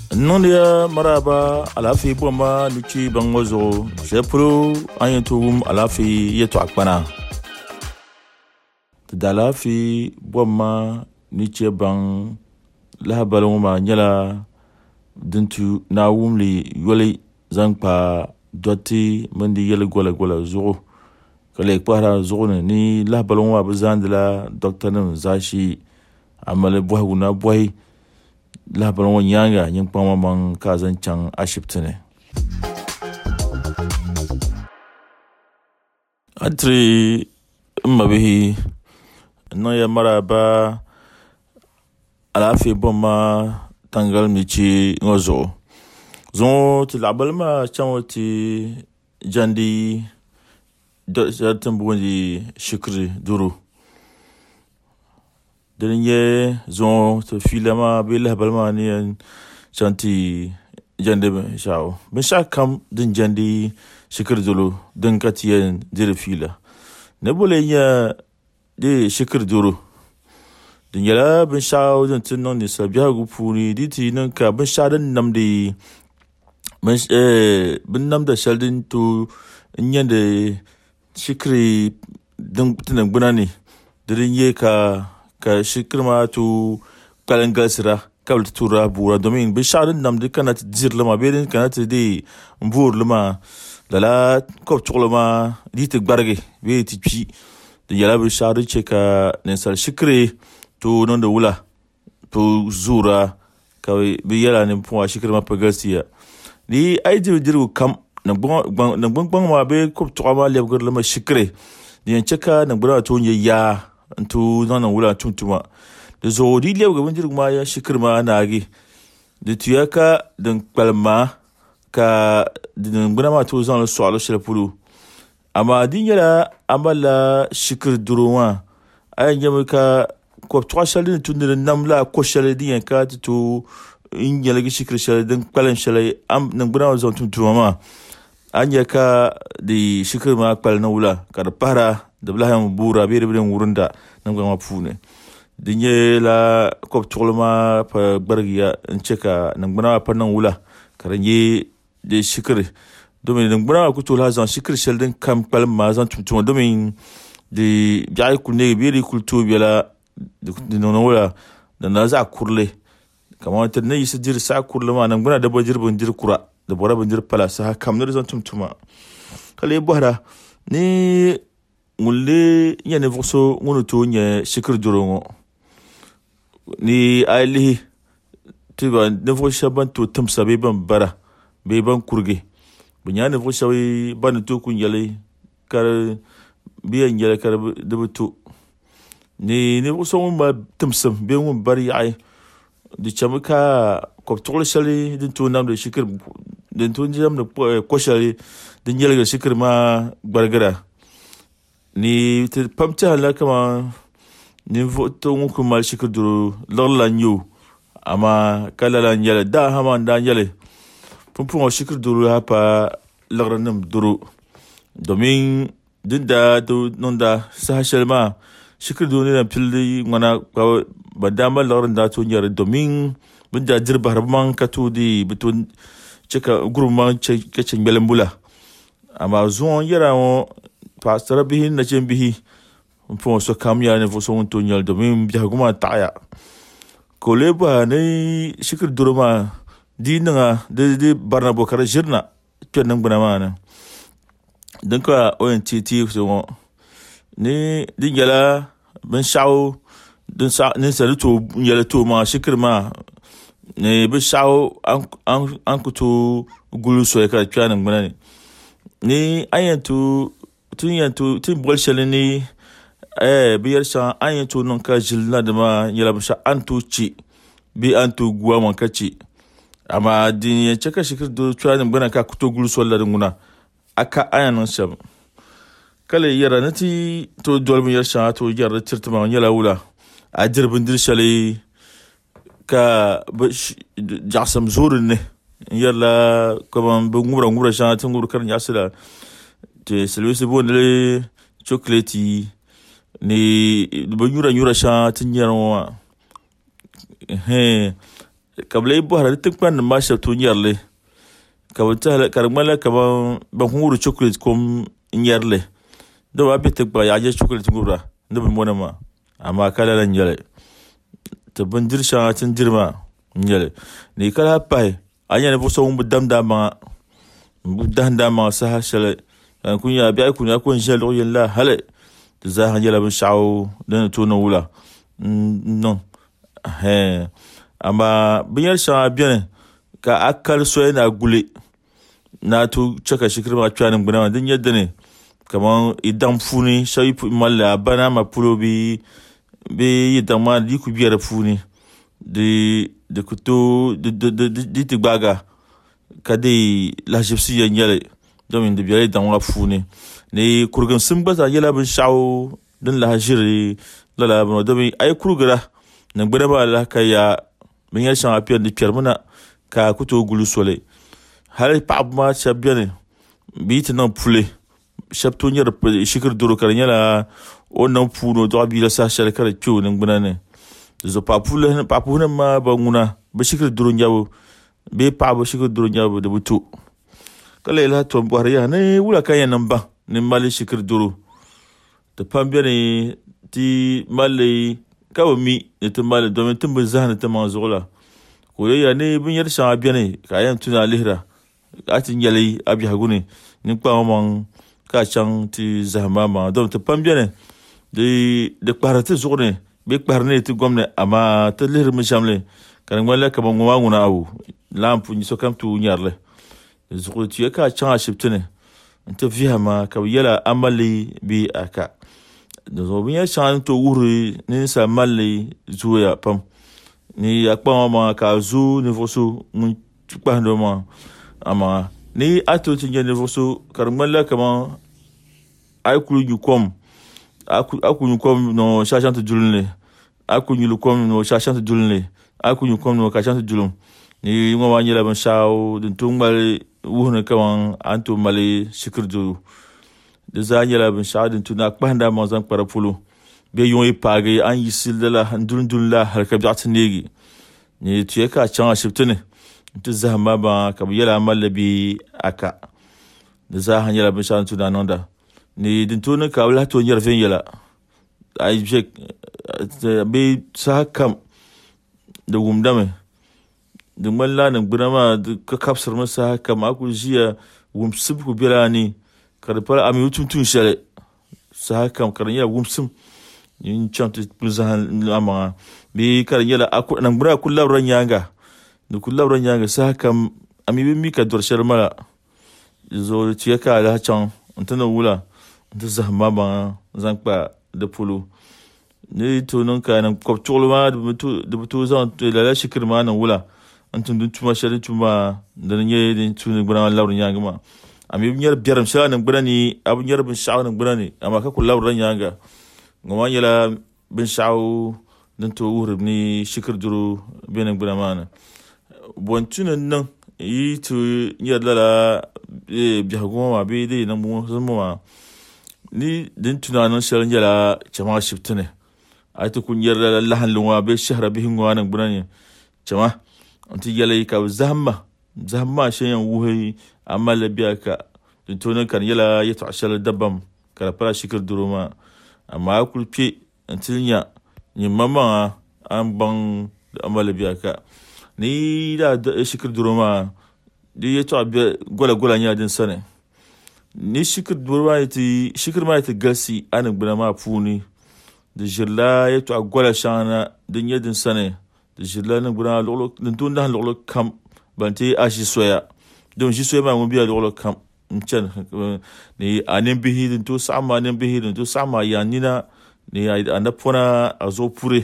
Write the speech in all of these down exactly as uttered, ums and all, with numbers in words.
Non dia maraba alafi boma nuchi bangozo sepro ayentum alafi yeto akpana dalafi boma nuchi bang la baloma nyala dintu na wumli yole zangpa doti mandi yele gola gola zo kale kwara zo ni la baloma bazandla docteur nan zashi amale bohuna boy la balon nyanga nyang pama mang kazan chang ashiptene atri mabihi no ya maraba alafi boma tangal michi ngozo zo ti labalma chamoti jandi do satambundi shukri duru Denye zon te filama bela balma ni chanti jande shao ben shakam din jandi shikir dulu din katien dire fila ne bole ya de shikir dulu din yala ben shao din tinon ni sabya gu puni diti nan ka ben shadan namdi ben eh ben namda shaldin to nyande shikri din tinan bunani din ye ka ka shikirma tu kalangal sira kabl tura bura domin bi sharin nam de kanat zirlama berin kanat de mburlama lala kop tuklama dit gbarge be ti pi de yala bi sharin cheka nensal shikre tu non de wula tu zura ka bi yala ne po shikirma pagasiya ni ai dir diru kam na bon na bon bon ma be kop tuklama lebgurlama shikre ni cheka na bura to ya antu nana wula tuntuma de zo di lew ga bandir ma ya shikirma nagi de tuyaka dan palma ka din bunama to zan so alo shirpulu ama din yala amala shikir duruwa ay nyamka ko to shalin tundir namla ko shalin din ka to in yala gi shikir shalin dan palan shalai am nan bunama zan tuntuma ma anya ka di shikirma palna wula kar para da blahan bura bere bere wurunda nan ga mafune dinye la kop tolma pa bargiya ncheka nan bana pa nan wula karanye de shikri domin nan bana ku tola zan shikri sheldin kam palma zan tumtum domin de jai kunne bere kultu bela de non wula da na za kurle kamar ta ne yisi dir sa kurle ma nan bana da bajir ban dir kura da bora ban dir pala sa kam ne zan tumtuma kale bohra ni ngulle yene voso ngunu to nye shikir durongo ni ali tiba ne voso ban to tumsa be ban bara be ban kurge bunya ne voso ban to kun yale kar biyan yale kar dubuto ni ne voso ma tumsam be mun bari ai di chamka ko tole shali din to nam de shikir din to jam de ko shali din yale shikir ma bargara ni te pamta la kama ni voto ngu mal shikir duru lalla nyu ama kala la nyala da hama da nyale pumpu shikir duru hapa lagranam duru domin dinda do nonda sahashalma shikir duru ne pilli ngana badama lagran da to nyare domin bunda dirba harman katu di bitun cheka guruma cheke melembula ama zuon yara on pastor bihi na chen bihi pon so kam ya ne fo so to nyal do min biha guma taaya ko leba ne shikir duruma dinanga de de barna bokara jirna to nan bana mana dan ka on titi so ne din yala ban shawo din sa ne sa to yala to ma shikir ma ne bi shawo an an an kuto gulu so ka tsanan bana ne ni ayantu tun yantu tun bolshele ni eh biyar sha an yantu non ka jilna da ma yala bisha antu ci bi antu guwa man kaci amma din ya cika shikir do tsanin bana ka kuto gulu solla nguna aka ayanan sham kale yara nati to dolmi yar sha to yara tirtuma yala wula a dirbin dirshale ka jasam zurun ne yalla kuma ngura ngura sha tun ngura kan yasila te selwese bonle chocolate ni banyura nyura sha tinyarwa he kabla bo har tikpan ma sha to nyarle kabta karmala kaman ban huru chocolate kom nyarle do ba bi tikpa ya je chocolate ngura ndo bi mona ma amma kala lan nyale to bandir sha tin dirma nyale ni kala pai anya ne bo so mu dam dama bu dan dama sa ha shale kun ya bi kun ya kun jalo yalla hale za han yala bin sha'o dan to no wula non he amma binyar sha bien ka akal so yana gule na to chaka shikirma tsanin guna din yadda ne kaman idan funi sai malla bana ma pulobi be idan ma di ku biyar funi de de kuto de de de de baga kade la gypsy yanyale domin de biyar idan wa funi ne kurgan sun baza yala bin shawo din la jiri la la bin domin ai kurgara nan guna ba la kaya bin ya shan afiyar di piermuna ka kuto gulu sole hal pa ma chabiane bit nan poulet chapto nyar shikir duro karnyala on nan puno do abila sa shal kar kyo nan gunane zo pa poulet pa poulet ma banguna ba shikir duro nyawo be pa ba shikir duro nyawo de butu kala ila to bariya ne wula kayan nan ba ne mali shikir duro to pambiane ti mali kawmi ne to mali do men tumbu zahna ta manzola ko ya ne bin yar sha biane kayan tuna lihra atin yali abi hagune ni kwa mon ka chang ti zahma ma do to pambiane de de parate journée be parne ti gomne ama te lihra mi jamle kan wala ka bon nguna awu lampu ni so kam tu nyarle zuko ti ka chang ashiptene nte vihama ka yala amali bi aka do bin ya chan to wuri ni sa mali zuya pam ni akpa ma ka zu ni fosu mun tukpa ndo ma ama ni ato tinje ne fosu karmala kama akulu nyukom akulu nyukom no shashante julne akulu nyukom no shashante julne akulu nyukom no kashante julum ni ngwa nyela ban shaw dun tungbal wuhne kawan anto mali shikirdu de za nyela ban shaw dun tuna kpanda ma zan parapulu be yon e page an yisil de la ndun dun la har kabjat negi ni tuye ka chan shiptene tu zahma ba ka yela malabi aka da za han yela bin shan tuna nonda ni din tuna ka wala to nyar fen yela ai je be sa kam da gumdame da malla nan burama ka kapsar masa kam aku jiya wum sub ku birani karfar ami utun tun shale sa kam karan yela wum sum yin chante plusan ama bi karan yela aku nan bura kullu ran yanga da kullu ran yanga sa kam ami bi mi ka dorshar mala zo tiye ka la chan antana wula da zahma ba zankpa da pulu ni to non ka nan ko tolma da butu da butu zan la la shikir ma nan wula antun dun tuma shari tuma da ne din tun gura lawrun yanga ma ami bi yar biyaram sha nan gura ni abu yar bin sha nan gura ni amma ka kullu ran yanga ngoma yala bin sha'u dan to urub ni shikir duru benen gura mana bon tunan nan yi to yalla la e biya goma be dai nan mu zuma ni din tunanin sharan yala jama'a shiftune ai to kun yarda lahan lunwa be shahra bihin nan gura ni jama'a anti yala ka zahma zahma shayan wuhi amma labiya ka din to nan kan yala ya ta'ashal dabbam kala fara shikir duru ma amma kulpe antinya ni mama an ban da amala biya ka ni da shikir duruma di ya to gola gola nya din sane ni shikir duruma ti shikir ma ti gasi an gbana ma funi da jilla ya to gola shana din ya din sane da jilla nan gbana lolo din tun da lolo kam banti ashi soya don shi soya ma mun biya lolo kam nchan ni anen bihidin to sama anen bihidin to sama ya nina ni anda pona azo pure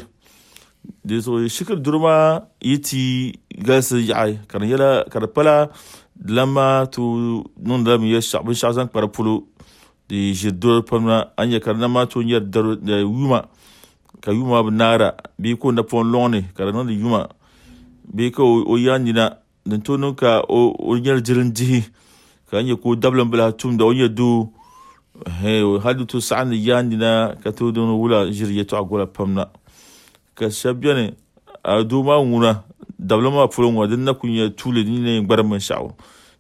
de so shikir durma yiti gas yaay kan yala karpala lama to non da mi yasha bin shazan parapulu de jidur pamna anya karna ma to nyar dar da yuma ka yuma nara bi ko na pon lone karna de yuma bi ko o yanina den to no ka o nyar jirin jihi kanye ko dablan bla tum da onye du he hadu to sa'an yandina ka to don wula jirye to agola pamna ka shabyane a do ma nguna dabla ma fulon wa din na kunya tule ni ne gbaran man sha'o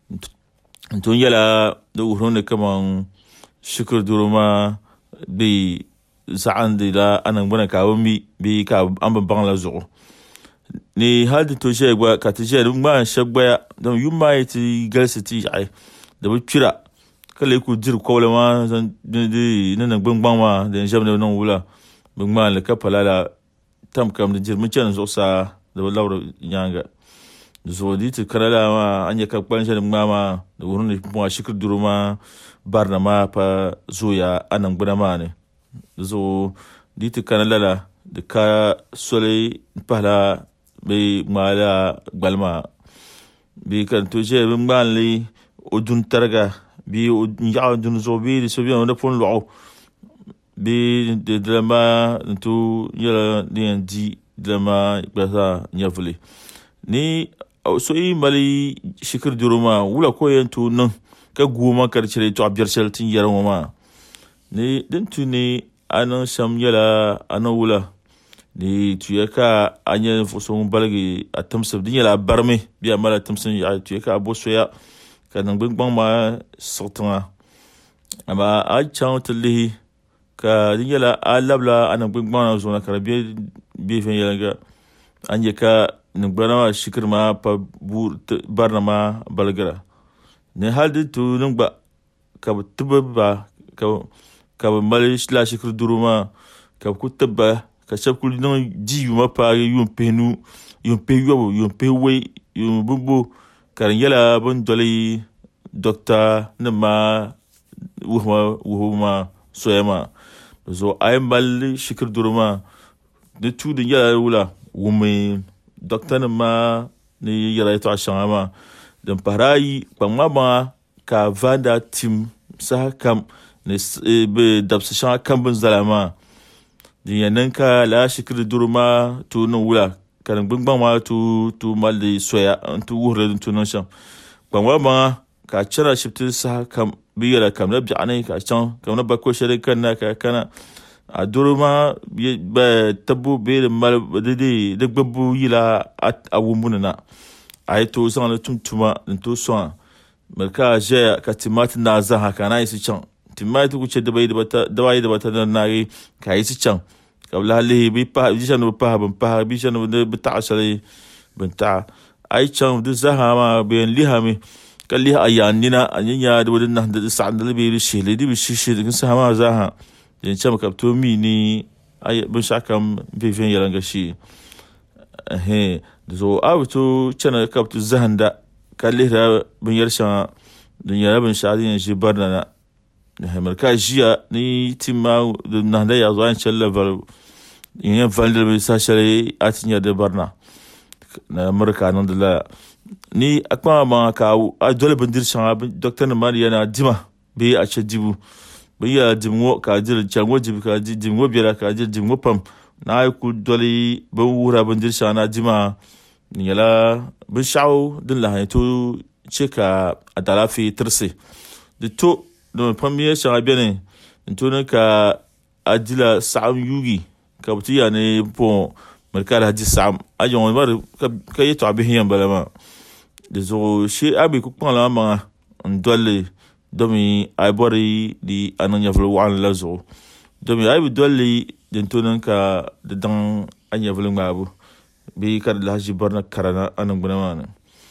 to yala da wurin kaman shukr duruma bi sa'an da la anan bana ka bi bi ka an ban la zo ni haldi to she gwa ka ti she dum ma shagba don yumma yati galsiti ai da bu kira kala ku jir ko la ma san di nan gbangban ma da jam da nan wula bangma la ka palala tam kam da jir mun can zo sa da laura nyanga zo di ti karala ma anya ka kwan shi ma ma da wurin da kuma shikir duruma barna ma pa zoya anan gbana ma ne zo di ti kanala da ka sole pala be mala gbalma bi kan to je be mali o dun targa bi o ya dun zo bi so bi on da fon lo bi de drama to yala di drama basa nyavule ni so yi mali shikir duruma wula ko yanto nan ka goma karcire to abiyar sheltin yaran ma ni din tuni anan sham yala anan wula ni tuye ka anya fuson balgi a tamsab din yala barme biya mala tamsin ya tuye ka abo soya ka nan gbang ma sotanga amma a chan tali ka din yala a labla anan gbang ma zona karabi bi fen yala ga anya ka nan gbana shikir ma pa bur barna ma balgara ne haldi tu nan ba ka tubba ka ka mali la shikir duruma ka ku tabba ka shakul nan ji ma pa yum penu yum pe yo yum pe we yum bubu kan yala bon doli doctor na ma wuhma wuhma soyama so ay mali shikir duruma de tu de yala wula wumi doctor na ma ni yala to ashama dan parai pamma ba ka vanda tim sa kam ne be dabsa shan kambin zalama din yanan ka la shikir duruma to no wula kan gbangban ma to to malli soya to wure to no sham gbangwa ma ka cira shiftin sa kam biyara kam na bi anai ka can kam na bako shari kan na ka kana a duruma ba tabu be mal de de gbabbu yila a wumbuna na ai to san na tuntuma to so marka je ka timati na za haka na isi can timati ku ce da bai da bata da bai da bata da nari ka isi can kabla hali bi pa bi shanu pa ban pa bi shanu da bata asali ban ta ai can da zaha ma bayan lihami kalli ayanina anyanya da wadin nan da sa'an da bi shi le di bi shi shi da sa ma zaha din ce maka to mi ni ai bin shakam bi fen yaranga shi eh zo abuto cana kaptu zahanda kalli da bin yarshan din yarabin shadin shi barna na da marka jiya ni timma da nan da yazo an challa level in valder bi sashare atinya da barna na marka nan da ni akwa ma ka a dole bin dirshan doctor na mariya na dima bi a ce dibu bi ya dimwo ka jir chango jibi ka dimwo bira ka jir dimwo pam na ku dole ban wura bin dirshan na dima ni yala bin shawo din la to cheka adala fi tirse de to don premier shagabene to ka adila sam yugi ka butiya ne po merkar haji sam ajon mar ka yeto abihiyan balama de zo shi abi ku pala ma ndole domi ay bori di ananya vlo wan lazo domi ay dole den to ka de dan anya vlo ngabu bi kar laji barna karana anan bunama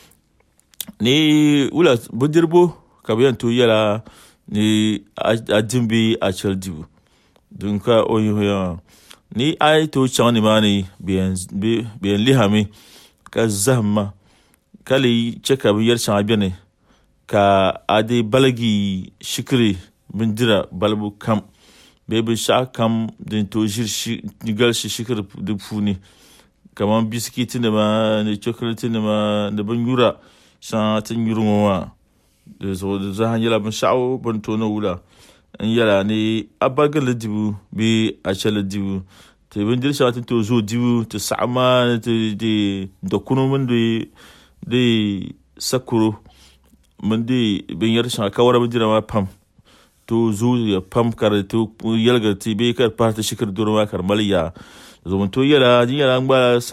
ni wula budirbo kabiyan to yala ni ajimbi a chaldibu dun ka oyo ni ai to chani mani bien bien lihami ka zahma kali cheka bi yar chan abene ka ade balagi shikri bindira balbu kam bebe sha kam din to jirshi nigal shi shikr de funi kaman biskiti ne ma ne chocolate ne ma da banyura san tin yurunwa da zo da zahan yala ban sha'o ban tono wula an yala ne abagal dibu bi a chala dibu te bin dir shatin to zo dibu to sa'ama te de da kuno mun de de sakuro mun de bin yar shan kawara bin jira ma pam to zo ya pam kar to yalga te be kar parta shikar durma kar maliya zo mun to yala jin yala ngba sa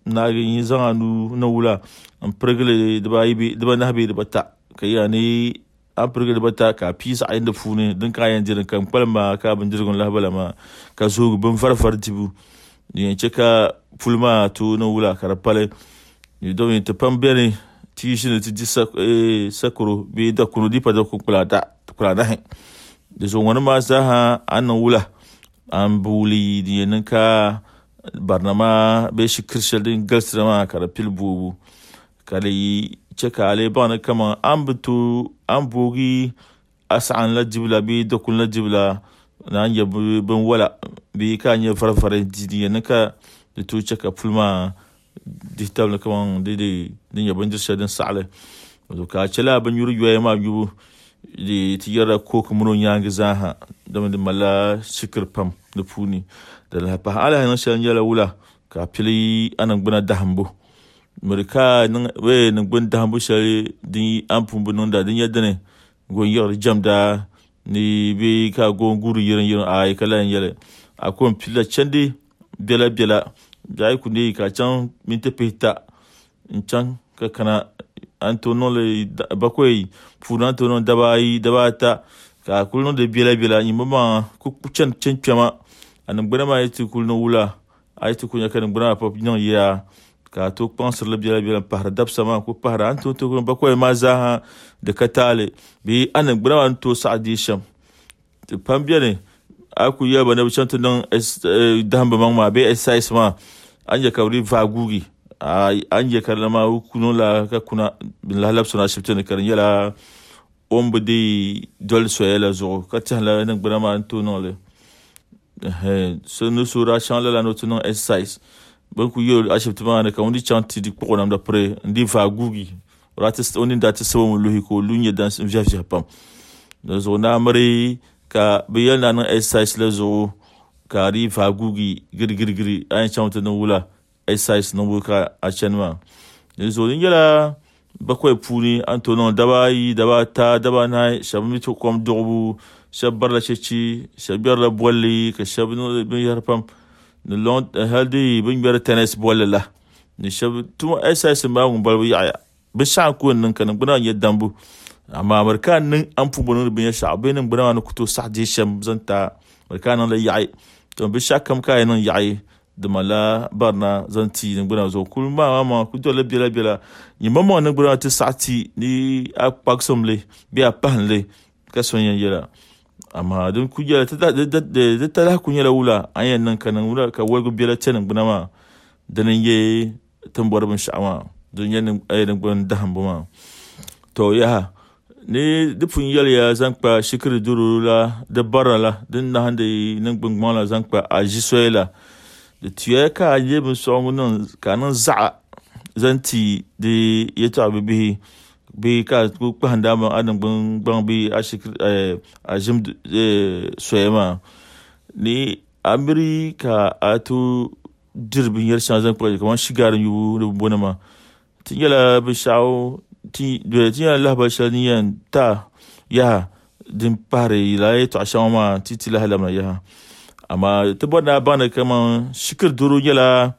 na yin zanga nu na wula an pergele da ba yi da ba na be da bata kai ya ne an pergele da bata ka pisa a inda fune din kayan jirin kan palma ka ban jirgon lahbala ma ka zo bin farfar tibu ni ce ka fulma to na wula karapale ni do ni te pambere ti shi ne ti disa eh sakuru bi da kunu di pa da ku kula da kula da da zo wani ma sa ha an na wula an buli di nan ka barnama be shi kirshal din galsira ma karapil bubu kale yi ce ka ale ba na kama an butu an bogi asan la jibla bi da kun la jibla na anya bin wala bi ka anya farfare di nan ka da to ce ka fulma digital kama dede din ya banjir shadin sa'ale to ka cela ban yuru yoye ma yubu di tiyara ko kuma nyanga zaha da mun mala shikir pam da funi da la pa ala nan shan yala wula ka pili anan gbana dahambo murka nan we nan gbana dahambo shari din ampun bunun da din yadda ne gon yor jamda ni bi ka gon guru yirin yirin ay kala yala akon pila chandi bela bela jai ku ne ka can min ta peta in can ka kana antono le bakwai funa antono dabai dabata ka kulno de bela bela ni mama ku can can chama anan gbana ma yiti kulno wula ayiti kunya kan gbana pop nyon ya ka to pensir le bela bela par dab sama ku par anto to bakwai ma za de katale bi anan gbana anto saadi sham te pambiane aku ya bana bichanta nan damba mangma be size ma anja kawri vagugi anja karlama kuno la ka kuna la lab sona shifte karin yala ombe de dol soyela zo ka tala nan brama anto non le eh so no sura chanla la note non size ban ku yo ashifte ma na ka undi chanti di ko nam da pre ndi vagugi ratis onin da ta sawo lohi ko lunya dans via via pam da zo na mari ka biyan nan size la zo ka ri fagugi girgirgiri an chanta na wula size na wuka a chanma zo din yala bakwai puni antono dabai dabata dabana shabmi to kom dobu shabar la chechi shabar la bolli ka shabno bin yarpam ne lon haldi bin ber tennis bolla ni shab tuma size ma ngun balbu ya bi sha ko nan kan buna yadambu amma amerikan nan an fubunun bin ya shabe nan buna na kuto sa'di sham zanta amerikan la ya'i to bi shakam kai nan yayi da mala barna zanti nan buna zo kulma mama ku dole bela bela ni mama nan buna ta sati ni a paksomle bi a panle ka sonyan yela amma don ku yela ta da da ta la kun yela wula ayan nan kanan wula ka walgo bela tanan buna ma da nan ye tambar bin sha'ama don yan ayan buna da hambo ma to ya ne dufin yel ya zankpa shikiri duru la da bara la din na hande nan gbangman la zankpa a jisoyela da tuye ka je bin so nan kanan za'a zanti de yeto abibi bi ka ku handa ma adan gbang bi a shikiri a jim soyema ni amerika atu dirbin yar shan zankpa kaman shigarin yu da bonama tin yala bi shawo ti de ti Allah ba shaniyan ta ya din pare ila to ashama titi la halama ya amma tabana bana kaman shikir duro yala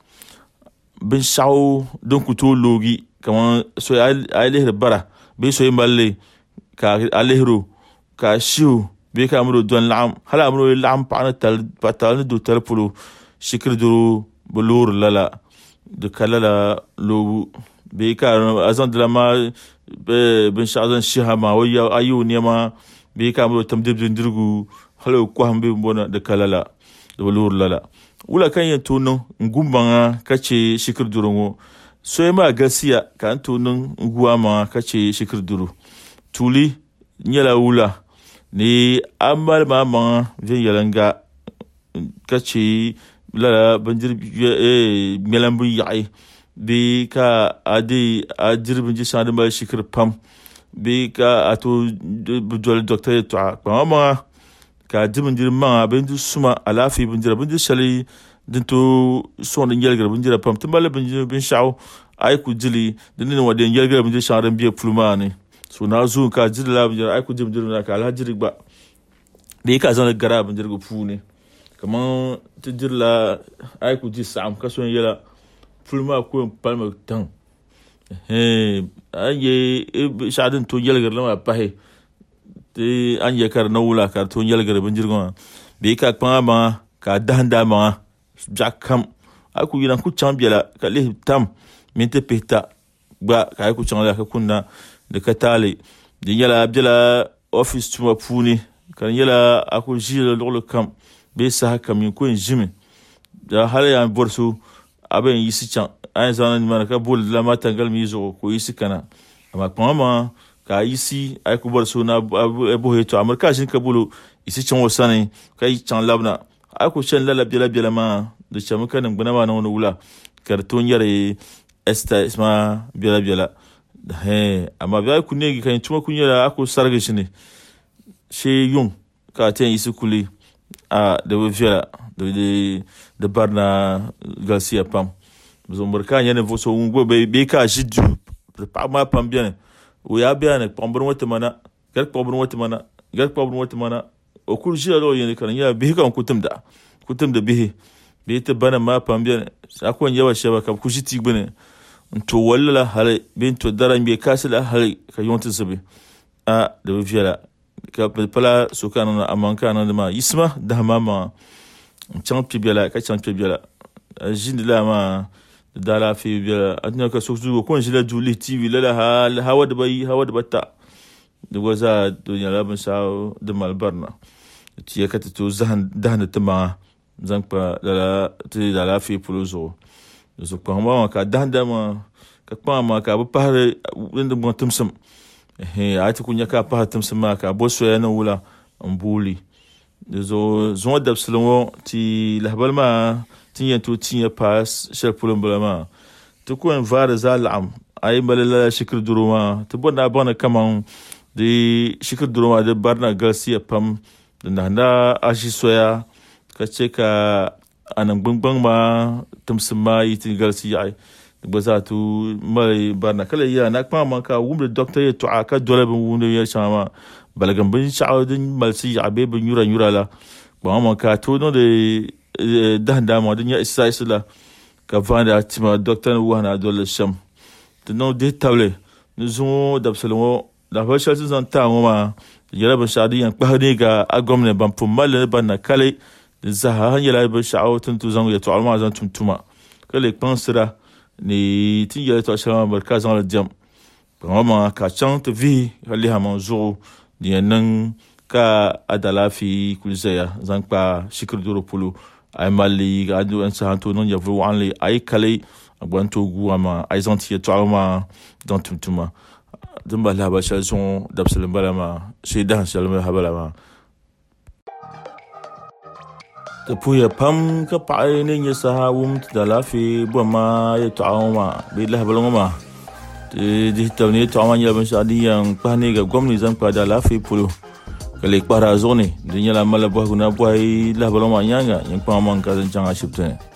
bin shaw don ku to logi kaman so ai bara be so imballe ka alehro ka shiu be ka amro don lam hala amro lam pa tal patal do telpulo shikir duro bulur lala de kalala lo be ka azan de la ma be bin shazan shihama waya ayu ne ma be ka mu tamdib dirgu halo ko hambe bona de kalala de bulur lala wula kan yin tuno ngumbanga kace shikir durungo so ma gasiya kan tuno nguama kace shikir duru tuli nyala wula ni amal mama vin yalanga kace la banjir eh melambu ya'i bi ka adi ajirbin ji sanu ba shikir pam bi ka ato bujol doctor to pa ma ka dibin dir ma ben du suma alafi bin dir bin dir shali din to son din yelgar bin dir pam timbale bin bin shaw ay ku jili din ni wadin yelgar bin dir sharan biye plumane so na zu ka jili la bin dir ay ku dibin dir na ka alhajiri ba bi ka zan gara bin dir go fune kaman tidir la ay ku ji sam ka son yela fulma ko palma tan eh anye shadin to yelgar lama pahe te anye kar nawula kar to yelgar binjirgon be ka kpanga ma ka danda ma jakam aku yinan ku chambiela ka le tam mente peta ba ka ku changla ka kunna de katale de yala abdela office tuma puni kan yala aku jila lolo kam be sa kam ko jimi da hala ya borsu aben yisi chan an zanan man ka bol la matangal mi zo ko yisi kana amma kuma ka yisi ay ku borsu na bo heto amurka shin ka bulu yisi chan wasane kai chan labna ay ku chan la labdela bela ma da chamuka nan guna ma na wani wula karton yare esta isma bela bela he amma ba ku ne kan tuma kun yara aku sarga shi ne she yung ka ten yisi kuli a da wifela de de barna Garcia pam zo murka nyane vo so ngo be be ka jidu pa ma pam bien o ya bien pam bon wata mana gar pam bon wata mana gar pam bon wata mana o kul jira do yene kan ya be kan kutum da kutum da be be ta bana ma pam bien sa ko yawa shaba kam ku jiti gbene to walla hale be to daran be kasila hale ka yonta sabe a da wifela ka pala so kana amanka nan ma isma da mama champi biala ka champi biala jindi la ma dala fi biala adna ka so zugo kon jila juli tv la ha hawa da bai hawa da batta da waza dunya la ban sa da malbarna ti ya kata to zahan dahna tama zan pa la ti dala fi puluzo so pa ma ka dahda ma ka pa ma ka ba pare inda mo tumsam eh ati kunya ka pa tumsam ma ka bo so yana wula ambuli zo zo da salon ti lahbal ma tinha to tinha pass shel pulum bulama to ko en var zalam ay malala shikr duruma to bona bona kaman de shikr duruma de barna Garcia pam da na ashi soya ka ce ka anan gbangbang ma tumsma yiti Garcia ay baza tu mai barna kala ya na kuma man ka wumle doctor ya to aka dole bin wumle ya shama balagan bin sha'adin malsi abe bin yura yura la ba man ka to no de dan da ma din ya isa isla ka vanda tima doctor wana dole sham to no de table nous on d'absolument la recherche en temps ma yala ba shadi yan kwa ne ga agomne ban fumal ne ban na kale zaha yala ba sha'awtun tu zango ya to alma zan tumtuma kale pensera ni tin yala to shama barka zan la jam vraiment ka chante vie hali ha manzo ni nan ka adala fi kulzaya zan pa shikr duro pulu ay mali ga adu an sa to non ya vu an li ay kale agwanto gu ama ay zanti to alma dans tumtuma damba la ba chanson d'absolument balama chez dans seulement habalama ta puya pam ka pae ne nya sa wum da la fi bo ma ya to ma bi la balonga ma de de tawni to ma nya ban sa di yang pa ne ga gomni zan pa da la fi pulu kale para zone de nya la mala bo guna bo ai la balonga nya nga yang pa man ka zan changa shipte